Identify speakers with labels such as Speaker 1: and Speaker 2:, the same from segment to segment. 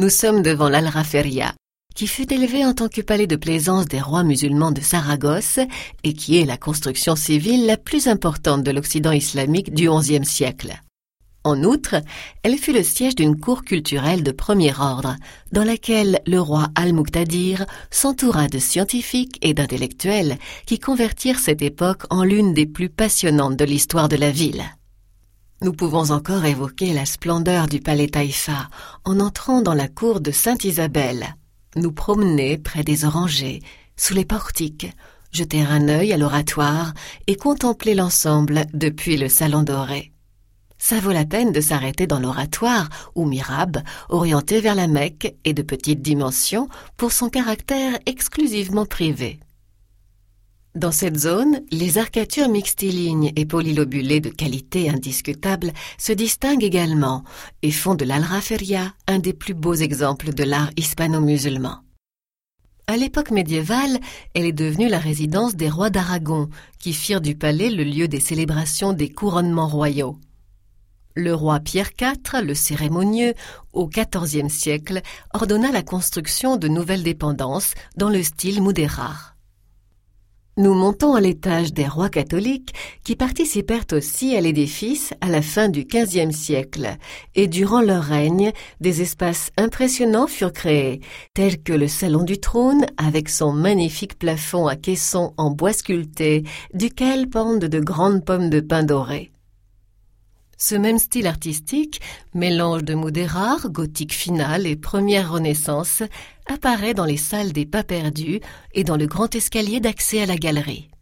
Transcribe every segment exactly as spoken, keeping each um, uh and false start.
Speaker 1: Nous sommes devant l'Alraferia, qui fut élevé en tant que palais de plaisance des rois musulmans de Saragosse et qui est la construction civile la plus importante de l'Occident islamique du onzième siècle. En outre, elle fut le siège d'une cour culturelle de premier ordre, dans laquelle le roi Al-Muqtadir s'entoura de scientifiques et d'intellectuels qui convertirent cette époque en l'une des plus passionnantes de l'histoire de la ville. Nous pouvons encore évoquer la splendeur du palais Taïfa en entrant dans la cour de Sainte-Isabelle, nous promener près des orangers, sous les portiques, jeter un œil à l'oratoire et contempler l'ensemble depuis le salon doré. Ça vaut la peine de s'arrêter dans l'oratoire ou mihrab, orienté vers la Mecque et de petite dimension pour son caractère exclusivement privé. Dans cette zone, les arcatures mixtilignes et polylobulées de qualité indiscutable se distinguent également et font de l'Alraferia un des plus beaux exemples de l'art hispano-musulman. À l'époque médiévale, elle est devenue la résidence des rois d'Aragon, qui firent du palais le lieu des célébrations des couronnements royaux. Le roi Pierre quatre, le cérémonieux, au quatorzième siècle, ordonna la construction de nouvelles dépendances dans le style mudéjar. Nous montons à l'étage des rois catholiques qui participèrent aussi à l'édifice à la fin du quinzième siècle, et durant leur règne, des espaces impressionnants furent créés, tels que le salon du trône avec son magnifique plafond à caissons en bois sculpté, duquel pendent de grandes pommes de pin dorées. Ce même style artistique, mélange de mudéjar, gothique finale et première renaissance, apparaît dans les salles des pas perdus et dans le grand escalier d'accès à la galerie.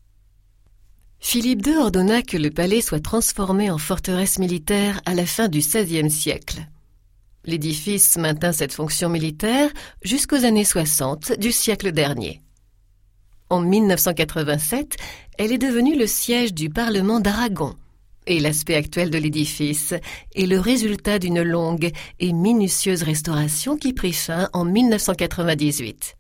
Speaker 1: Philippe deux ordonna que le palais soit transformé en forteresse militaire à la fin du seizième siècle. L'édifice maintint cette fonction militaire jusqu'aux années soixante du siècle dernier. En mille neuf cent quatre-vingt-sept, elle est devenue le siège du Parlement d'Aragon. Et l'aspect actuel de l'édifice est le résultat d'une longue et minutieuse restauration qui prit fin en mille neuf cent quatre-vingt-dix-huit.